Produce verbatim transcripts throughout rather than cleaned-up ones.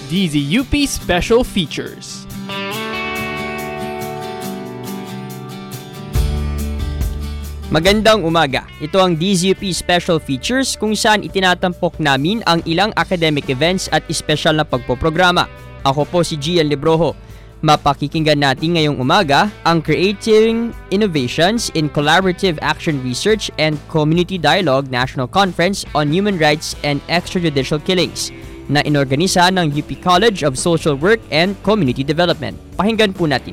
D Z U P Special Features. Magandang umaga. Ito ang D Z U P Special Features kung saan itinatampok namin ang ilang academic events at espesyal na pagpoprograma. Ako po si Gian Libroho. Mapakikinggan natin ngayong umaga ang Creating Innovations in Collaborative Action Research and Community Dialogue National Conference on Human Rights and Extrajudicial Killings na inorganisa ng U P College of Social Work and Community Development. Pakinggan po natin.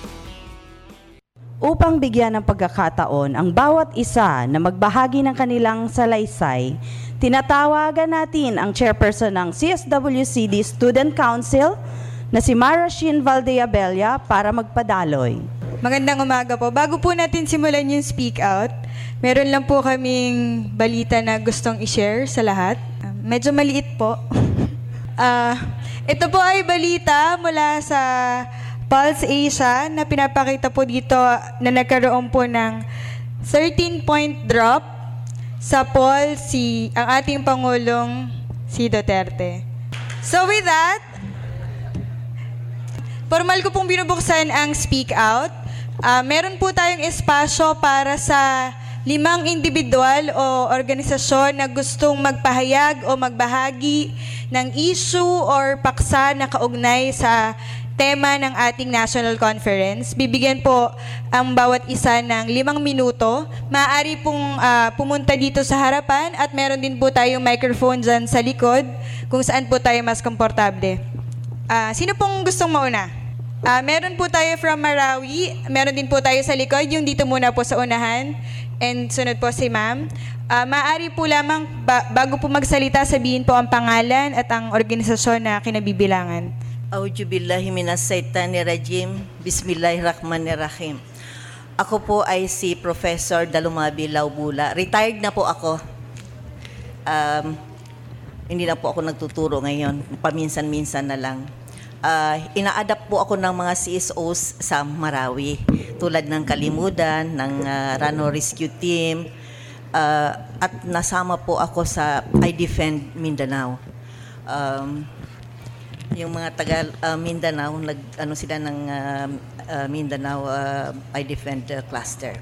Upang bigyan ng pagkakataon ang bawat isa na magbahagi ng kanilang salaysay, tinatawagan natin ang chairperson ng C S W C D Student Council na si Mara Shin Valdeabella para magpadaloy. Magandang umaga po. Bago po natin simulan yung speak out, meron lang po kaming balita na gustong i-share sa lahat. Uh, medyo maliit po. uh, ito po ay balita mula sa Pulse Asia na pinapakita po dito na nagkaroon po ng thirteen point drop sa poll si ang ating Pangulong si Duterte. So with that, formal ko pong binubuksan ang speak out. Uh, meron po tayong espasyo para sa limang individual o organisasyon na gustong magpahayag o magbahagi ng issue or paksa na kaugnay sa tema ng ating national conference. Bibigyan po ang bawat isa ng limang minuto. Maaari pong uh, pumunta dito sa harapan at meron din po tayong microphone dyan sa likod kung saan po tayo mas komportable. Uh, sino pong gustong mauna? Uh, meron po tayo from Marawi. Meron din po tayo sa likod. Yung dito muna po sa unahan. And sunod po si ma'am. Uh, maaari po lamang ba- bago po magsalita sabihin po ang pangalan at ang organisasyon na kinabibilangan. Auzubillahi minas shaitanirrajim. Bismillahirrahmanirrahim. Ako po ay si Professor Dalumabi Laubula. Retired na po ako. Um, hindi na po ako nagtuturo ngayon. Paminsan-minsan na lang. Uh, ina-adapt po ako ng mga C S Os sa Marawi. Tulad ng Kalimudan, ng uh, Rano Rescue Team. Uh, at nasama po ako sa I Defend Mindanao. Um, yung mga taga uh, Mindanao, nag ano sila ng uh, uh, Mindanao uh, I Defend uh, Cluster.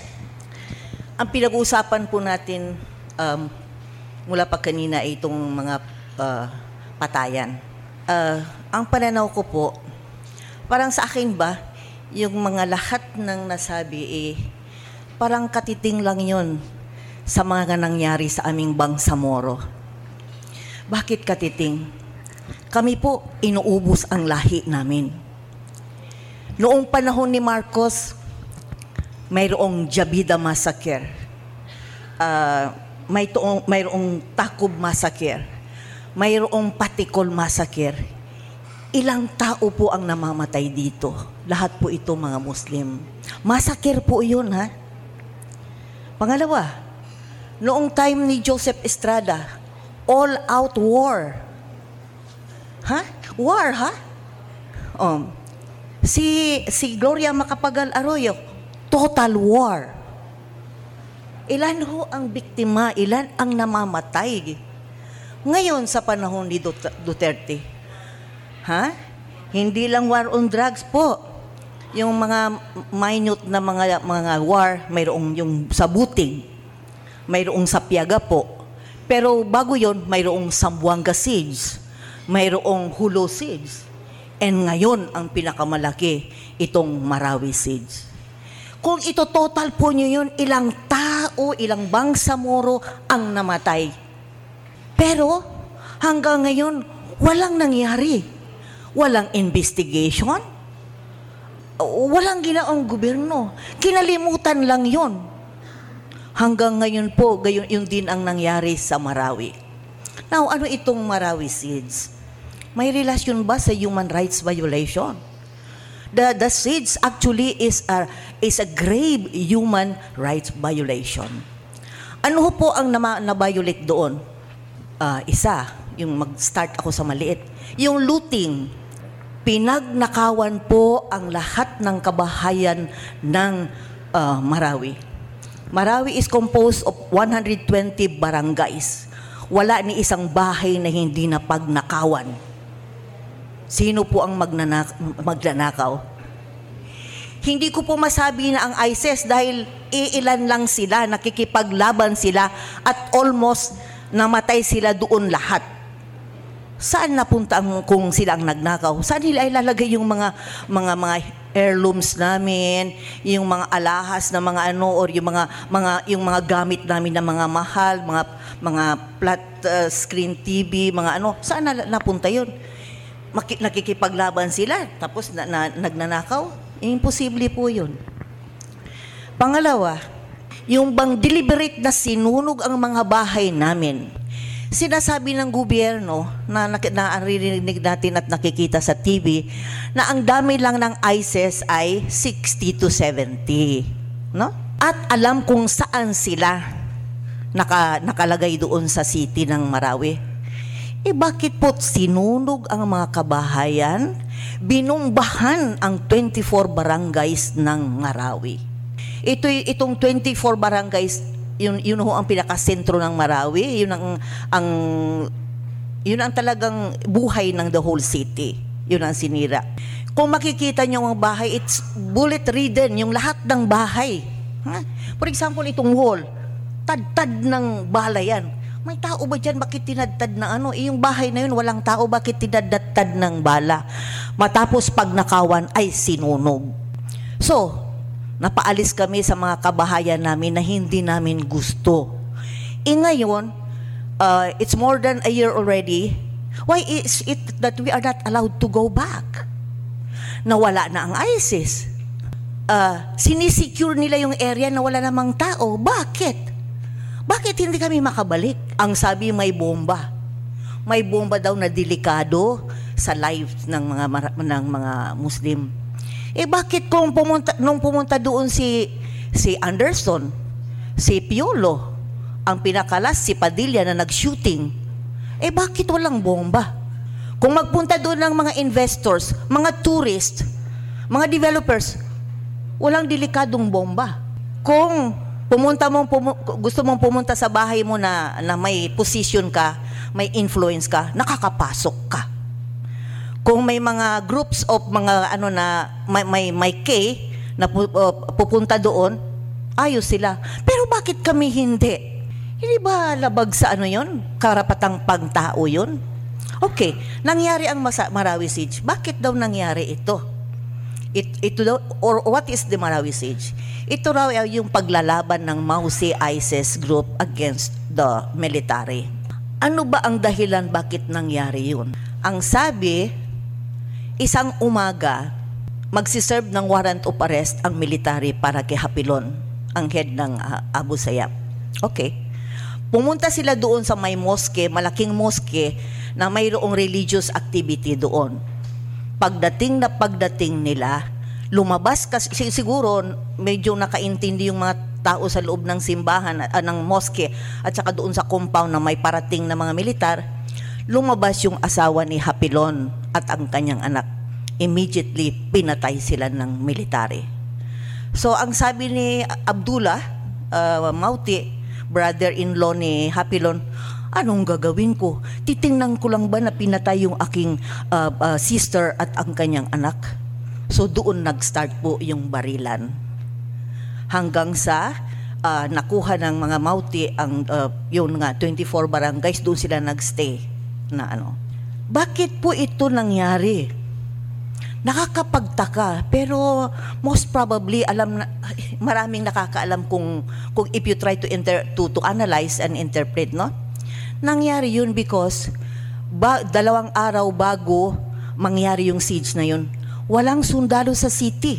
Ang pinag-uusapan po natin um, mula pa kanina ay itong mga uh, patayan. Uh, ang pananaw ko po, parang sa akin ba, yung mga lahat ng nasabi eh, parang katiting lang yun sa mga nangyari sa aming Bangsamoro. Bakit katiting? Kami po, inuubos ang lahi namin. Noong panahon ni Marcos, mayroong Jabida Massacre. Uh, may toong, mayroong Takob Massacre. Mayroong Patikol Massacre. Ilang tao po ang namamatay dito. Lahat po ito mga Muslim. Massacre po yun, ha? Pangalawa, noong time ni Joseph Estrada, all-out war. Ha? War, ha? Um, si, si Gloria Macapagal Arroyo, total war. Ilan ho ang biktima? Ilan ang namamatay? Ngayon sa panahon ni Duterte, ha? Hindi lang war on drugs po. Yung mga minute na mga mga war, mayroong yung sa Buting, mayroong sa Piaga po. Pero bago yon, mayroong Zamboanga Siege, mayroong Hulo Siege. And ngayon, ang pinakamalaki, itong Marawi Siege. Kung ito total po nyo yun, ilang tao, ilang Bangsamoro ang namatay. Pero hanggang ngayon, walang nangyari. Walang investigation. Walang ginaong gobyerno. Kinalimutan lang yon. Hanggang ngayon po, gayon, yun din ang nangyari sa Marawi. Now, ano itong Marawi Siege? May relasyon ba sa human rights violation? The, the siege actually is a, is a grave human rights violation. Ano po ang na, na-violate doon? Uh, isa, yung mag-start ako sa maliit. Yung looting, pinagnakawan po ang lahat ng kabahayan ng uh, Marawi. Marawi is composed of one hundred twenty barangays. Wala ni isang bahay na hindi na pagnakawan. Sino po ang magnanak- magnanakaw? Hindi ko po masabi na ang ISIS dahil iilan lang sila, nakikipaglaban sila at almost namatay sila doon lahat. Saan napunta ang kung sila ang nagnakaw? Saan nila ilalagay yung mga mga mga heirlooms namin, yung mga alahas na mga ano or yung mga mga yung mga gamit namin na mga mahal, mga mga flat uh, screen T V, mga ano, saan na, napunta 'yun? Maki, nakikipaglaban sila tapos na, na, nagnanakaw? Imposible po 'yun. Pangalawa, yung bang deliberate na sinunog ang mga bahay namin. Sinasabi ng gobyerno na naririnig natin at nakikita sa T V na ang dami lang ng ISIS ay sixty to seventy, no? At alam kung saan sila naka, nakalagay doon sa city ng Marawi. Eh bakit po sinunog ang mga kabahayan? Binumbahan ang twenty-four barangays ng Marawi. Ito, itong twenty-four barangays, yun, yun ho ang pinakasentro ng Marawi, yun ang, ang, yun ang talagang buhay ng the whole city. Yun ang sinira. Kung makikita nyo ang bahay, it's bullet-ridden, yung lahat ng bahay. Ha? For example, itong wall, tad-tad ng bala yan. May tao ba dyan? Bakit tinadtad na ano? Eh, yung bahay na yun, walang tao. Bakit tinadtad ng bala? Matapos pag nakawan ay sinunog. So, napaalis kami sa mga kabahayan namin na hindi namin gusto. E ngayon, uh, it's more than a year already. Why is it that we are not allowed to go back? Nawala na ang ISIS. Uh, sinisecure nila yung area na wala namang tao. Bakit? Bakit hindi kami makabalik? Ang sabi may bomba. May bomba daw na delikado sa lives ng mga ng mga Muslim. Eh bakit kung pumunta nung pumunta doon si si Anderson, si Piolo, ang pinakalas si Padilla na nag-shooting, eh bakit walang bomba? Kung magpunta doon ng mga investors, mga tourists, mga developers, walang delikadong bomba. Kung pumunta mong pumu- gusto mong pumunta sa bahay mo na na may position ka, may influence ka, nakakapasok ka. Kung may mga groups of mga ano na may may, may K na pu- uh, pupunta doon, ayos sila. Pero bakit kami hindi? Hindi ba labag sa ano 'yon? Karapatang pagtao 'yon? Okay, nangyari ang Masa- Marawi Siege. Bakit daw nangyari ito? It, ito daw, or what is the Marawi Siege? Ito raw yung paglalaban ng Mausi ISIS group against the military. Ano ba ang dahilan bakit nangyari yun? Ang sabi, isang umaga, magsiserve ng warrant of arrest ang military para kay Hapilon, ang head ng uh, Abu Sayyaf. Okay. Pumunta sila doon sa may mosque, malaking mosque, na mayroong religious activity doon. Pagdating na pagdating nila, lumabas kasi siguro medyo nakaintindi yung mga tao sa loob ng simbahan, uh, ng mosque at saka doon sa compound na may parating na mga militar, lumabas yung asawa ni Hapilon at ang kanyang anak. Immediately, pinatay sila ng military. So, ang sabi ni Abdullah, uh, Mauti, brother-in-law ni Hapilon, anong gagawin ko? Titingnan ko lang ba na pinatay yung aking uh, uh, sister at ang kanyang anak? So doon nag-start po yung barilan. Hanggang sa uh, nakuha ng mga Mauti ang uh, yung nga twenty-four barangays, doon sila nagstay na ano. Bakit po ito nangyari? Nakakapagtaka, pero most probably alam na, maraming nakakaalam kung kung if you try to inter, to to analyze and interpret, no? Nangyari yun because ba, dalawang araw bago mangyari yung siege na yun, walang sundalo sa city.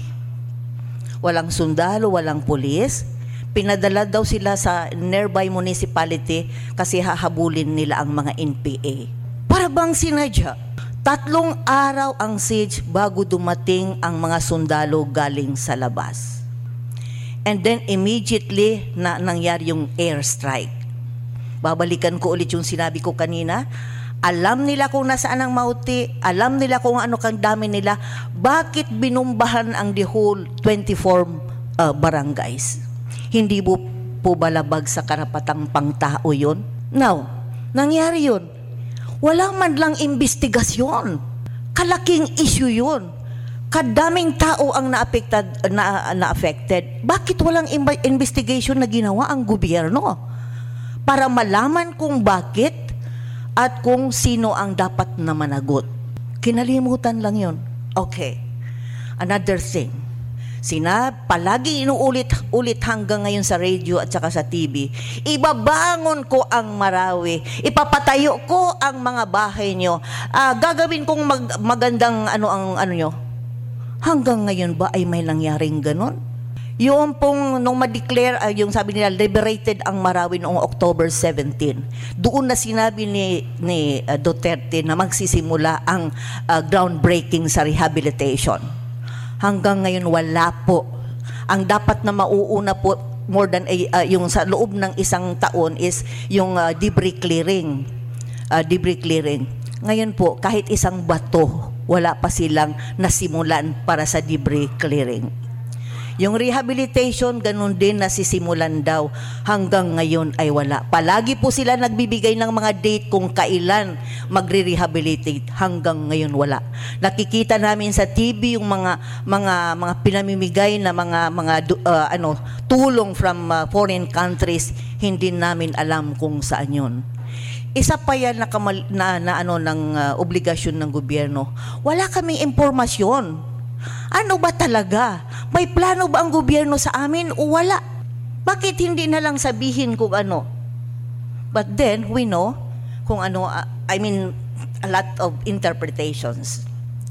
Walang sundalo, walang pulis. Pinadala daw sila sa nearby municipality kasi hahabulin nila ang mga N P A. Para bang sinadya, tatlong araw ang siege bago dumating ang mga sundalo galing sa labas. And then immediately na nangyari yung airstrike. Babalikan ko ulit yung sinabi ko kanina. Alam nila kung nasaan ang Mauti, alam nila kung ano kang dami nila. Bakit binumbahan ang the whole twenty-four uh, barangays? Hindi po, po balabag sa karapatang pangtao yun? Now, nangyari yun. Wala man lang investigasyon. Kalaking issue yun. Kadaming tao ang na-affected, na, na-affected. Bakit walang imba- investigation na ginawa ang gobyerno? Para malaman kung bakit at kung sino ang dapat na managot. Kinalimutan lang yun. Okay. Another thing. Sina, palagi inuulit-ulit hanggang ngayon sa radio at saka sa T V, ibabangon ko ang Marawi, ipapatayo ko ang mga bahay nyo, uh, gagawin kong mag- magandang ano ang ano nyo. Hanggang ngayon ba ay may nangyaring ganon? Yung pong nung ma-declare, uh, yung sabi nila, liberated ang Marawi noong October seventeenth, doon na sinabi ni, ni uh, Duterte na magsisimula ang uh, groundbreaking sa rehabilitation. Hanggang ngayon wala po. Ang dapat na mauuna po more than a, uh, yung sa loob ng isang taon is yung uh, debris clearing. Uh, debris clearing. Ngayon po, kahit isang bato, wala pa silang nasimulan para sa debris clearing. Yung rehabilitation, ganun din nasisimulan daw. Hanggang ngayon ay wala. Palagi po sila nagbibigay ng mga date kung kailan magre-rehabilitate. Hanggang ngayon wala. Nakikita namin sa T V yung mga mga mga pinamimigay na mga mga uh, ano tulong from uh, foreign countries. Hindi namin alam kung saan yun. Isa pa yan na, kamal, na, na ano ng uh, obligasyon ng gobyerno. Wala kaming impormasyon. Ano ba talaga? May plano ba ang gobyerno sa amin o wala? Bakit hindi na lang sabihin kung ano? But then, we know kung ano, uh, I mean, a lot of interpretations.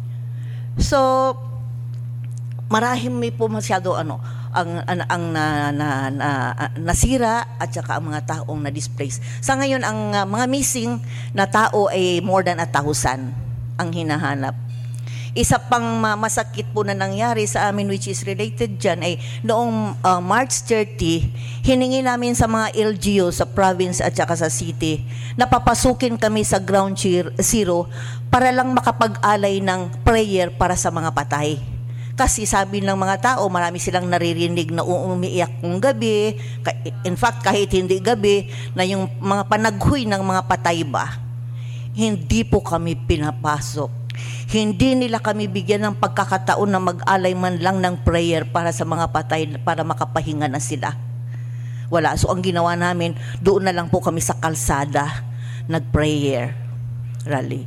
So, marahil may po masyado ano, ang, ang, ang na, na, na, nasira at saka ang mga taong na-displace. Sa ngayon, ang uh, mga missing na tao ay more than a thousand ang hinahanap. Isa pang masakit po na nangyari sa amin which is related dyan ay noong uh, March thirtieth, hiningi namin sa mga L G U sa province at saka sa city na papasukin kami sa ground zero para lang makapag-alay ng prayer para sa mga patay. Kasi sabi ng mga tao, marami silang naririnig na umiiyak kung gabi, in fact kahit hindi gabi, na yung mga panaghuy ng mga patay ba, hindi po kami pinapasok. Hindi nila kami bigyan ng pagkakataon na mag-alay man lang ng prayer para sa mga patay para makapahinga na sila. Wala. So ang ginawa namin, doon na lang po kami sa kalsada nag-prayer rally.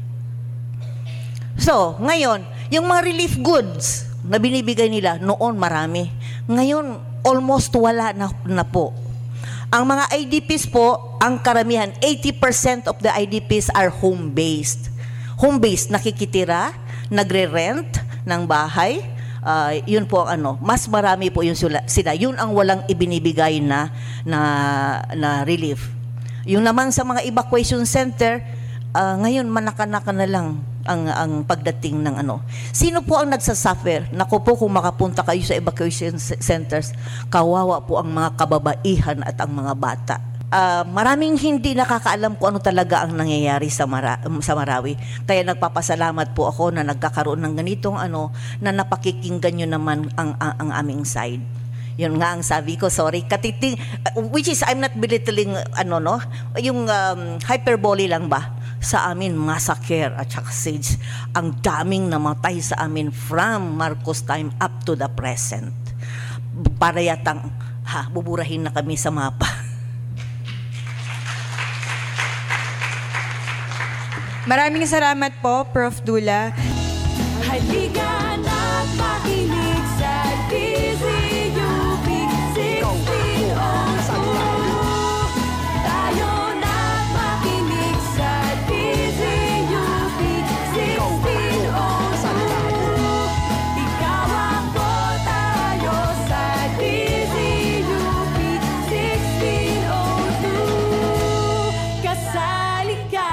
So, ngayon, yung mga relief goods na binibigay nila, noon marami. Ngayon, almost wala na, na po. Ang mga I D Ps po, ang karamihan, eighty percent of the I D Ps are home-based. Home-based, nakikitira, nagre-rent ng bahay, uh, yun po ang ano, mas marami po yung sila, sila. Yun ang walang ibinibigay na, na, na relief. Yung naman sa mga evacuation center, uh, ngayon manaka-naka na lang ang, ang pagdating ng ano. Sino po ang nagsasuffer? Naku po, kung makapunta kayo sa evacuation centers, kawawa po ang mga kababaihan at ang mga bata. Uh, maraming hindi nakakaalam kung ano talaga ang nangyayari sa, Mara- sa Marawi. Kaya nagpapasalamat po ako na nagkakaroon ng ganitong ano, na napakikinggan nyo naman ang, ang, ang aming side. Yun nga ang sabi ko, sorry, katiting, which is I'm not belittling, ano no, yung um, hyperbole lang ba? Sa amin, massacre at saka siege. Ang daming namatay sa amin from Marcos time up to the present. Para yatang, ha, buburahin na kami sa mapa. Maraming salamat po, Prof Dula. Halika na't makinig sa D Z U P sixteen oh two. Tayo na't makinig sa D Z U P sixteen oh two. Ikaw ako, tayo sa D Z U P sixteen oh two. Kasali ka.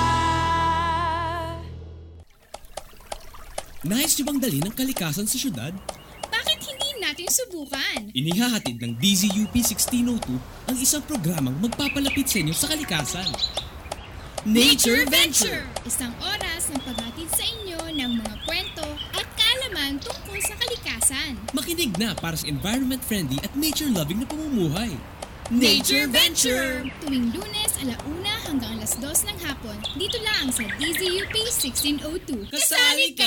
Nais niyo bang dalhin ng kalikasan sa syudad? Bakit hindi natin subukan? Inihahatid ng D Z U P sixteen oh two ang isang programang magpapalapit sa inyo sa kalikasan. Nature Venture! Isang oras ng paghatid sa inyo ng mga kwento at kaalaman tungkol sa kalikasan. Makinig na para sa environment-friendly at nature-loving na pamumuhay. Nature Venture! Tuwing Lunes, alauna hanggang alas dos ng hapon. Dito lang sa D Z U P sixteen oh two. Kasali ka!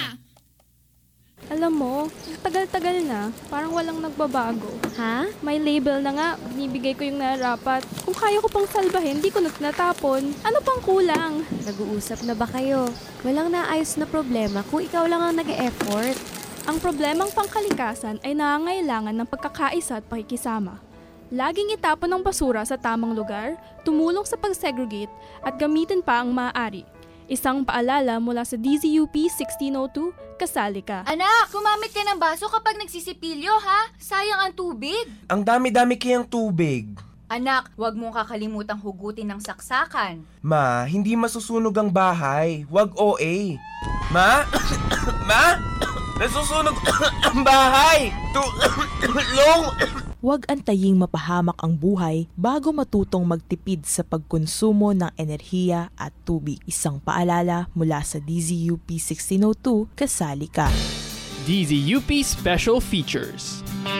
Alam mo, tagal-tagal na, parang walang nagbabago. Ha? May label na nga, binibigay ko yung nararapat. Kung kaya ko pang salbahin, di ko na natapon. Ano pang kulang? Nag-uusap na ba kayo? Walang naayos na problema kung ikaw lang ang nag-e-effort. Ang problemang pangkalikasan ay nangangailangan ng pagkakaisa at pakikisama. Laging itapon ang basura sa tamang lugar, tumulong sa pag-segregate, at gamitin pa ang maaari. Isang paalala mula sa D Z U P sixteen oh two, kasali ka. Anak, gumamit ka ng baso kapag nagsisipilyo, ha? Sayang ang tubig. Ang dami-dami kayang tubig. Anak, huwag mong kakalimutang hugutin ng saksakan. Ma, hindi masusunog ang bahay. Huwag O A. Ma? Ma? Nasusunog ang bahay! Tulong! Huwag antaying mapahamak ang buhay bago matutong magtipid sa pagkonsumo ng enerhiya at tubig. Isang paalala mula sa D Z U P sixteen oh two, kasali ka. D Z U P Special Features.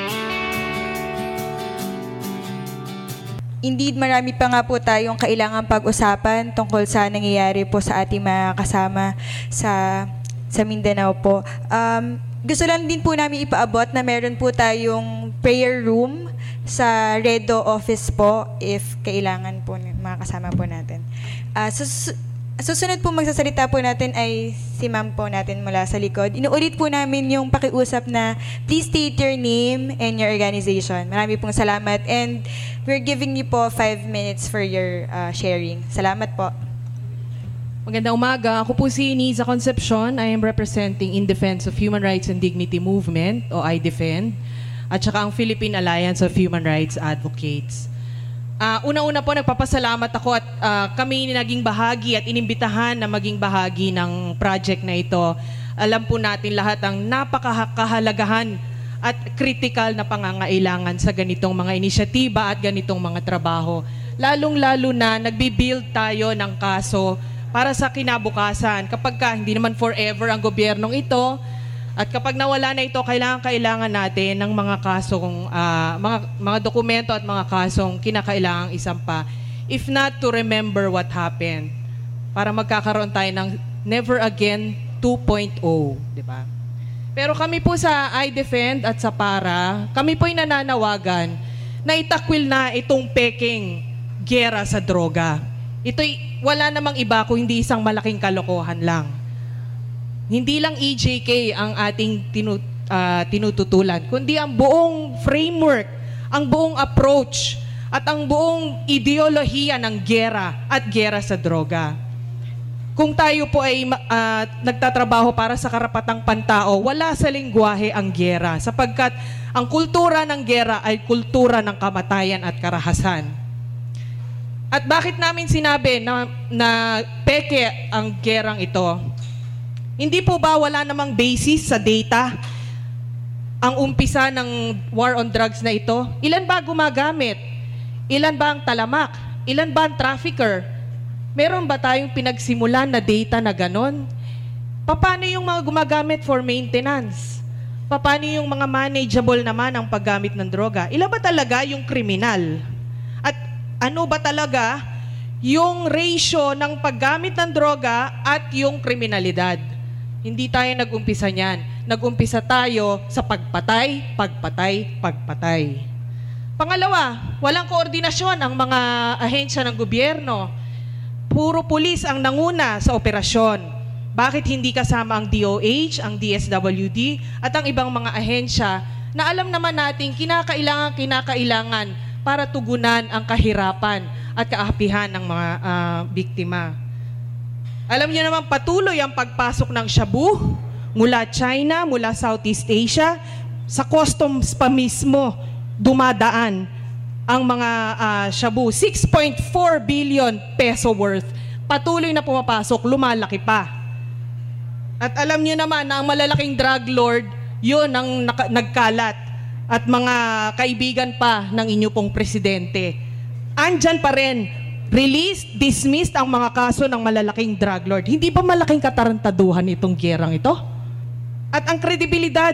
Indeed, marami pa nga po tayong kailangan pag-usapan tungkol sa nangyayari po sa ating mga kasama sa, sa Mindanao po. Um, Gusto lang din po namin ipaabot na meron po tayong prayer room sa Redo office po if kailangan po ng mga kasama po natin. Uh, sus- susunod po magsasalita po natin ay si ma'am po natin mula sa likod. Inuulit po namin yung pakiusap na please state your name and your organization. Marami pong salamat and we're giving you po five minutes for your uh, sharing. Salamat po. Magandang umaga. Ako po si Niza Concepcion. I am representing In Defense of Human Rights and Dignity Movement, o I DEFEND, at saka ang Philippine Alliance of Human Rights Advocates. Uh, una-una po, nagpapasalamat ako at uh, kami naging bahagi at inimbitahan na maging bahagi ng project na ito. Alam po natin lahat ang napakahalagahan at critical na pangangailangan sa ganitong mga inisyatiba at ganitong mga trabaho. Lalong-lalo na nagbi-build tayo ng kaso para sa kinabukasan. Kapag ka, hindi naman forever ang gobyernong ito, at kapag nawala na ito, kailangan-kailangan natin ng mga kasong, uh, mga, mga dokumento at mga kasong kinakailangang isampa. If not, to remember what happened. Para magkakaroon tayo ng Never Again two point oh. Diba? Pero kami po sa I DEFEND at sa PARA, kami po'y nananawagan na itakwil na itong peking giyera sa droga. Ito'y wala namang iba kung hindi isang malaking kalokohan lang. Hindi lang E J K ang ating tinu, uh, tinututulan, kundi ang buong framework, ang buong approach, at ang buong ideolohiya ng giyera at giyera sa droga. Kung tayo po ay uh, nagtatrabaho para sa karapatang pantao, wala sa lengguwahe ang giyera, sapagkat ang kultura ng giyera ay kultura ng kamatayan at karahasan. At bakit namin sinabi na, na peke ang gerang ito? Hindi po ba wala namang basis sa data ang umpisa ng war on drugs na ito? Ilan ba gumagamit? Ilan ba ang talamak? Ilan ba ang trafficker? Meron ba tayong pinagsimulan na data na ganon? Paano yung mga gumagamit for maintenance? Paano yung mga manageable naman ang paggamit ng droga? Ilan ba talaga yung kriminal? Ano ba talaga yung ratio ng paggamit ng droga at yung kriminalidad? Hindi tayo nag-umpisa niyan. Nag-umpisa tayo sa pagpatay, pagpatay, pagpatay. Pangalawa, walang koordinasyon ang mga ahensya ng gobyerno. Puro pulis ang nanguna sa operasyon. Bakit hindi kasama ang D O H, ang D S W D, at ang ibang mga ahensya na alam naman natin kinakailangan, kinakailangan para tugunan ang kahirapan at kaapihan ng mga uh, biktima. Alam niyo naman patuloy ang pagpasok ng shabu mula China, mula Southeast Asia, sa customs pa mismo dumadaan ang mga uh, shabu. six point four billion peso worth. Patuloy na pumapasok, lumalaki pa. At alam niyo naman na ang malalaking drug lord, yun ang naka- nagkalat. At mga kaibigan pa ng inyo pong presidente. Andyan pa rin, released, dismissed ang mga kaso ng malalaking drug lord. Hindi ba malaking katarantaduhan itong giyerang ito? At ang kredibilidad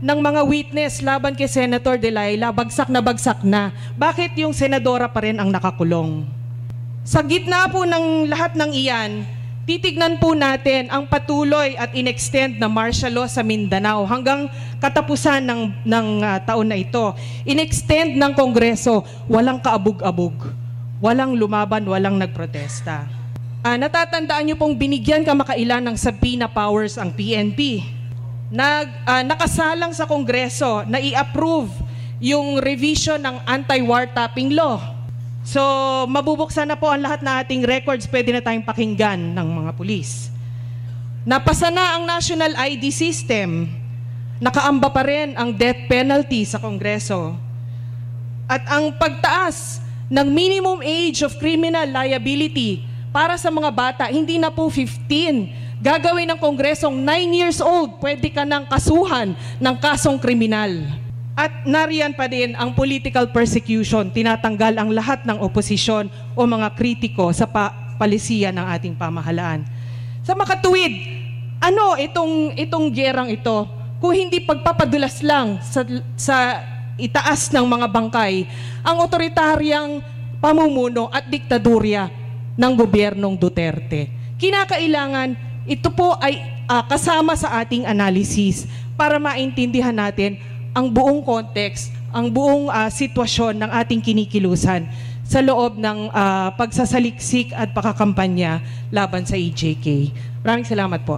ng mga witness laban kay Senator Delilah, bagsak na bagsak na. Bakit yung senadora pa rin ang nakakulong? Sa gitna po ng lahat ng iyan, titignan po natin ang patuloy at inextend na martial law sa Mindanao hanggang katapusan ng, ng uh, taon na ito. Inextend ng Kongreso, walang kaabog-abog, walang lumaban, walang nagprotesta. Uh, natatandaan niyo pong binigyan kamakailan ng subpoena powers ang P N P. Nag, uh, nakasalang sa Kongreso na i-approve yung revision ng anti-wiretapping law. So, mabubuksan na po ang lahat na ating records, pwede na tayong pakinggan ng mga pulis. Napasa na ang National I D System, nakaamba pa rin ang death penalty sa Kongreso. At ang pagtaas ng minimum age of criminal liability para sa mga bata, hindi na po fifteen. Gagawin ng Kongresong nine years old, pwede ka nang kasuhan ng kasong kriminal. At nariyan pa din ang political persecution, tinatanggal ang lahat ng oposisyon o mga kritiko sa pa- palisiya ng ating pamahalaan. Sa makatuwid, ano itong, itong gerang ito? Kung hindi pagpapadulas lang sa, sa itaas ng mga bangkay, ang otoritaryang pamumuno at diktadurya ng gobyernong Duterte. Kinakailangan ito po ay uh, kasama sa ating analysis para maintindihan natin ang buong context, ang buong uh, sitwasyon ng ating kinikilusan sa loob ng uh, pagsasaliksik at pakakampanya laban sa E J K. Maraming salamat po.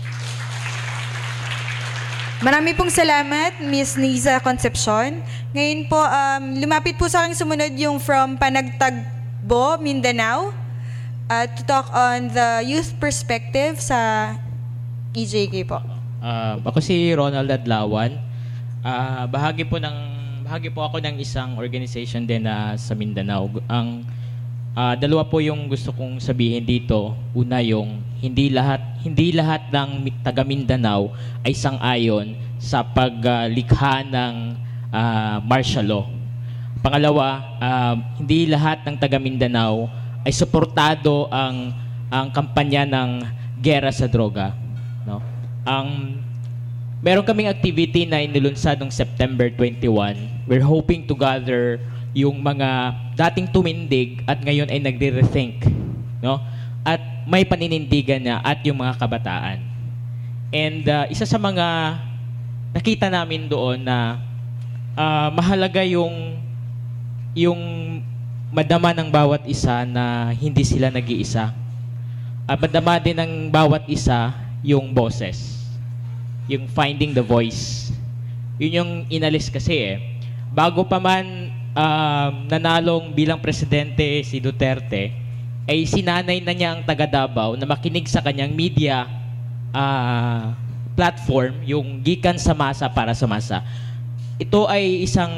Marami pong salamat, Miz Niza Concepcion. Ngayon po, um, lumapit po sa aking sumunod yung from Panagtagbo, Mindanao. Uh, to talk on the youth perspective sa E J K po. Uh, ako si Ronald Adlawan. Uh, bahagi po ng bahagi po ako ng isang organization din na uh, sa Mindanao. Ang uh, dalawa po yung gusto kong sabihin dito. Una, yung hindi lahat hindi lahat ng taga Mindanao ay sang-ayon sa paglikha uh, ng uh, martial law. Pangalawa, uh, hindi lahat ng taga Mindanao ay suportado ang ang kampanya ng gera sa droga, no? Ang meron kaming activity na inilunsad noong September twenty-one. We're hoping to gather yung mga dating tumindig at ngayon ay nagre-rethink, no? At may paninindigan na at yung mga kabataan. And uh, isa sa mga nakita namin doon na uh, mahalaga yung yung madama ng bawat isa na hindi sila nag-iisa. At madama din ng bawat isa yung boses. Yung finding the voice. Yun yung inalis kasi eh. Bago pa man uh, nanalong bilang presidente si Duterte, ay sinanay na niya ang taga Davao na makinig sa kanyang media uh, platform, yung gikan sa masa para sa masa. Ito ay isang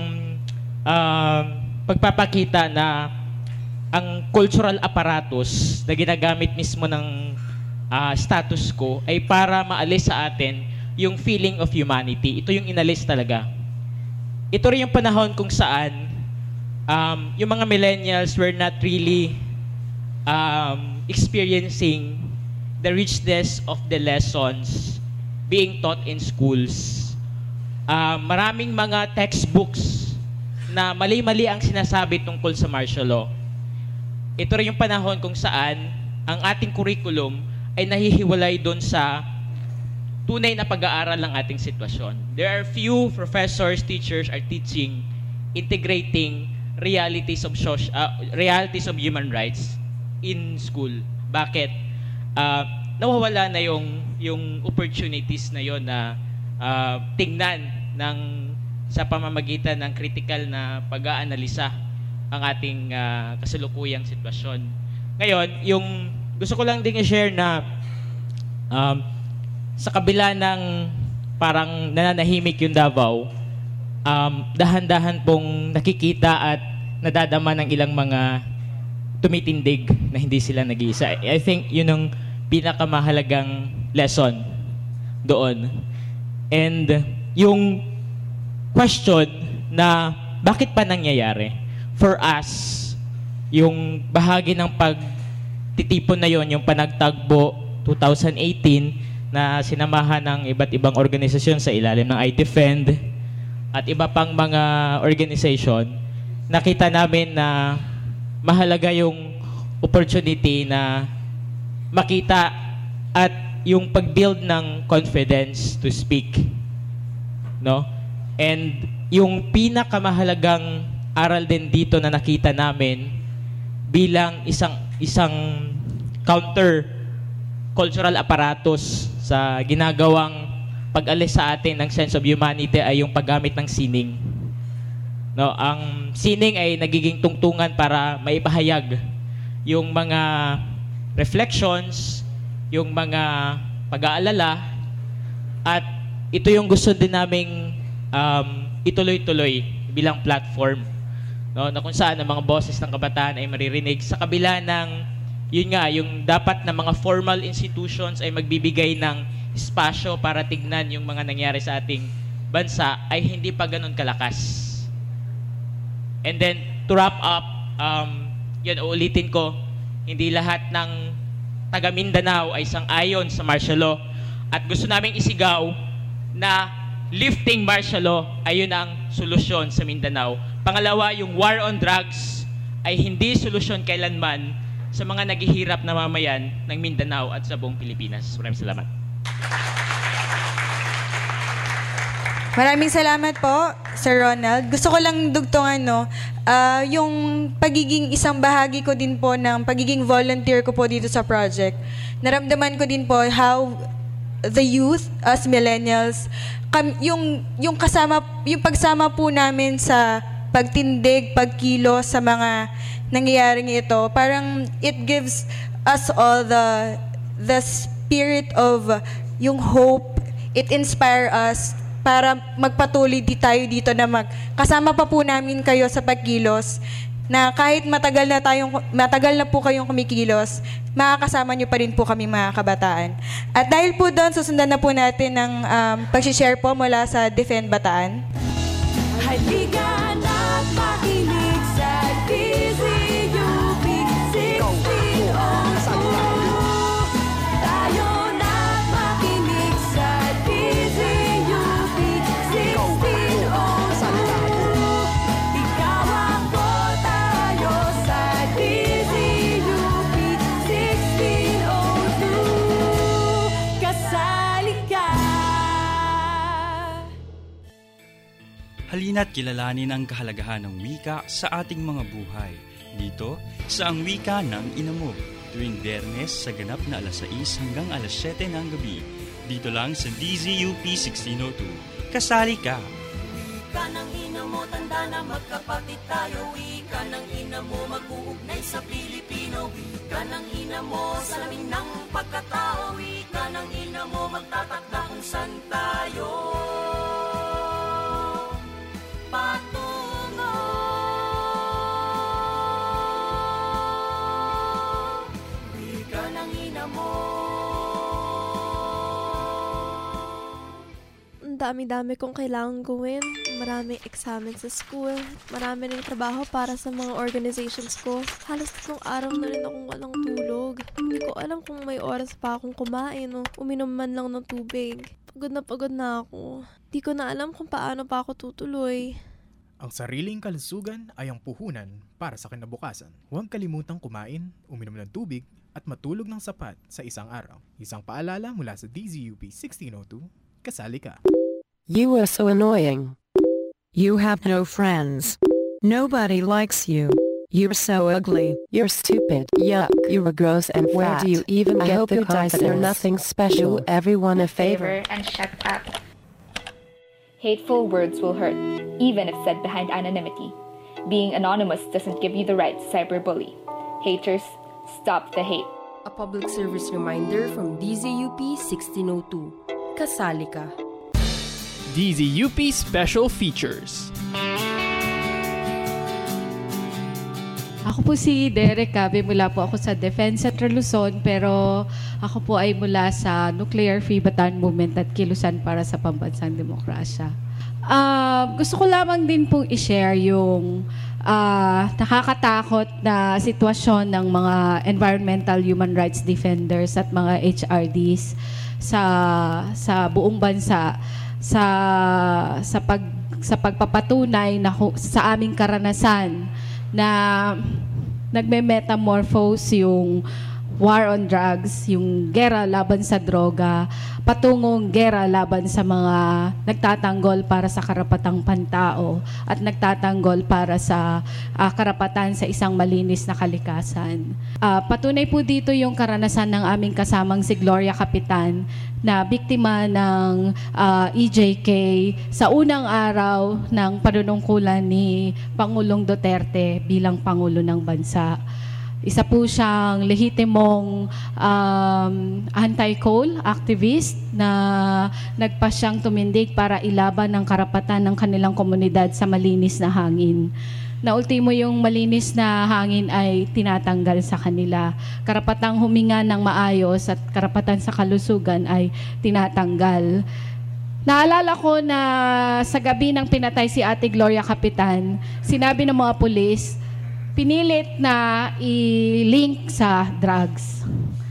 uh, pagpapakita na ang cultural apparatus na ginagamit mismo ng uh, status quo ay para maalis sa atin yung feeling of humanity. Ito yung inalis talaga. Ito rin yung panahon kung saan um, yung mga millennials were not really um, experiencing the richness of the lessons being taught in schools. Uh, maraming mga textbooks na mali-mali ang sinasabi tungkol sa martial law. Ito rin yung panahon kung saan ang ating curriculum ay nahihiwalay doon sa tunay na pag-aaral ng ating sitwasyon. There are few professors, teachers are teaching, integrating realities of social, uh, realities of human rights in school. Bakit? Uh, nawawala na yung yung opportunities na yon na uh, tingnan ng sa pamamagitan ng critical na pag-aanalisa ang ating uh, kasalukuyang sitwasyon. Ngayon, yung gusto ko lang din i-share na um, sa kabila ng parang nananahimik yung Davao, um, dahan-dahan pong nakikita at nadadama ng ilang mga tumitindig na hindi sila nag-iisa. I think yun ang pinakamahalagang lesson doon. And yung question na bakit pa nangyayari? For us, yung bahagi ng pagtitipon na yon, yung Panagtagbo twenty eighteen, na sinamahan ng iba't ibang organisasyon sa ilalim ng iDefend at iba pang mga organisasyon, nakita namin na mahalaga yung opportunity na makita at yung pag-build ng confidence to speak, no? And yung pinakamahalagang aral din dito na nakita namin bilang isang isang counter cultural apparatus sa ginagawang pag-alis sa atin ng sense of humanity ay yung paggamit ng sining. No, ang sining ay nagiging tungtungan para maipahayag yung mga reflections, yung mga pag-aalala, at ito yung gusto din naming um, ituloy-tuloy bilang platform, no, na kung saan ang mga boses ng kabataan ay maririnig sa kabila ng, yun nga, yung dapat na mga formal institutions ay magbibigay ng espasyo para tignan yung mga nangyari sa ating bansa ay hindi pa ganun kalakas. And then, to wrap up, um, yun, uulitin ko, hindi lahat ng taga Mindanao ay sang-ayon sa martial law at gusto naming isigaw na lifting martial law ay yun ang solusyon sa Mindanao. Pangalawa, yung war on drugs ay hindi solusyon kailanman sa mga naghihirap na mamayan ng Mindanao at sa buong Pilipinas. Maraming salamat. Maraming salamat po, Sir Ronald. Gusto ko lang dugtungan, no, uh, yung pagiging isang bahagi ko din po ng pagiging volunteer ko po dito sa project. Naramdaman ko din po how the youth, as millennials, kam, yung, yung, kasama, yung pagsama po namin sa pagtindig, pagkilo sa mga nangyayaring ito, parang it gives us all the, the spirit of yung hope. It inspire us para magpatuloy di tayo dito na mag kasama pa po namin kayo sa pagkilos, na kahit matagal na tayong matagal na po kayong kumikilos, makakasama niyo pa rin po kami mga kabataan. At dahil po doon, susundan na po natin ng um, pag-share po mula sa Defend Bataan. Halika na't makinig sa D Z U P sixteen oh two. Tayo na't makinig sa D Z U P sixteen oh two. Ikaw ako, tayo sa D Z U P sixteen oh two. Kasali ka. Halina't kilalanin ang kahalagahan ng wika sa ating mga buhay. Dito sa Ang Wika ng Ina Mo, tuwing Biyernes sa ganap na alas sais hanggang alas siyete ng gabi. Dito lang sa D Z U P sixteen oh two. Kasali ka! Wika ng ina mo, tanda na magkapatid tayo. Wika ng ina mo, mag-uugnay sa Pilipino. Wika ng ina mo, salamin ng pagkatao. Wika ng ina mo, magtatakda kung saan tayo patungo. Wika ng ina mo. Ang dami-dami kong kailangan gawin. Maraming examen sa school. Marami rin trabaho para sa mga organizations ko. Halos tatlong araw na rin akong walang tulog. Hindi ko alam kung may oras pa akong kumain o uminom man lang ng tubig. Pagod na pagod na ako. Di ko na alam kung paano pa ako tutuloy. Ang sariling kalusugan ay ang puhunan para sa kinabukasan. Huwag kalimutang kumain, uminom ng tubig, at matulog ng sapat sa isang araw. Isang paalala mula sa D Z U P sixteen oh two, kasali ka. You are so annoying. You have no friends. Nobody likes you. You're so ugly. You're stupid. Yuck. You're gross and fat. Where do you even get the confidence? You're nothing special. Do everyone a favor and shut up. Hateful words will hurt, even if said behind anonymity. Being anonymous doesn't give you the right to cyberbully. Haters, stop the hate. A public service reminder from D Z U P sixteen oh two. Kasali ka. D Z U P Special Features. Ako po si Derek Cabe, mula po ako sa Defense Central Luzon, pero ako po ay mula sa Nuclear Free Bataan Movement at Kilusan para sa Pambansang Demokrasya. Uh, gusto ko lamang din pong i-share yung uh, nakakatakot na sitwasyon ng mga environmental human rights defenders at mga H R Ds sa sa buong bansa sa sa pag sa pagpapatunay na sa aming karanasan na nagme-metamorphose yung war on drugs, yung gera laban sa droga, patungong gera laban sa mga nagtatanggol para sa karapatang pantao at nagtatanggol para sa uh, karapatan sa isang malinis na kalikasan. Uh, patunay po dito yung karanasan ng aming kasamang si Gloria Capitan na biktima ng uh, E J K sa unang araw ng panunungkulan ni Pangulong Duterte bilang Pangulo ng Bansa. Isa po siyang lehitimong um, anti-coal activist na nagpa siyang tumindig para ilaban ang karapatan ng kanilang komunidad sa malinis na hangin. Na ultimo yung malinis na hangin ay tinatanggal sa kanila. Karapatang huminga ng maayos at karapatan sa kalusugan ay tinatanggal. Naalala ko na sa gabi ng pinatay si Ate Gloria Capitan, sinabi ng mga pulis, pinilit na i-link sa drugs.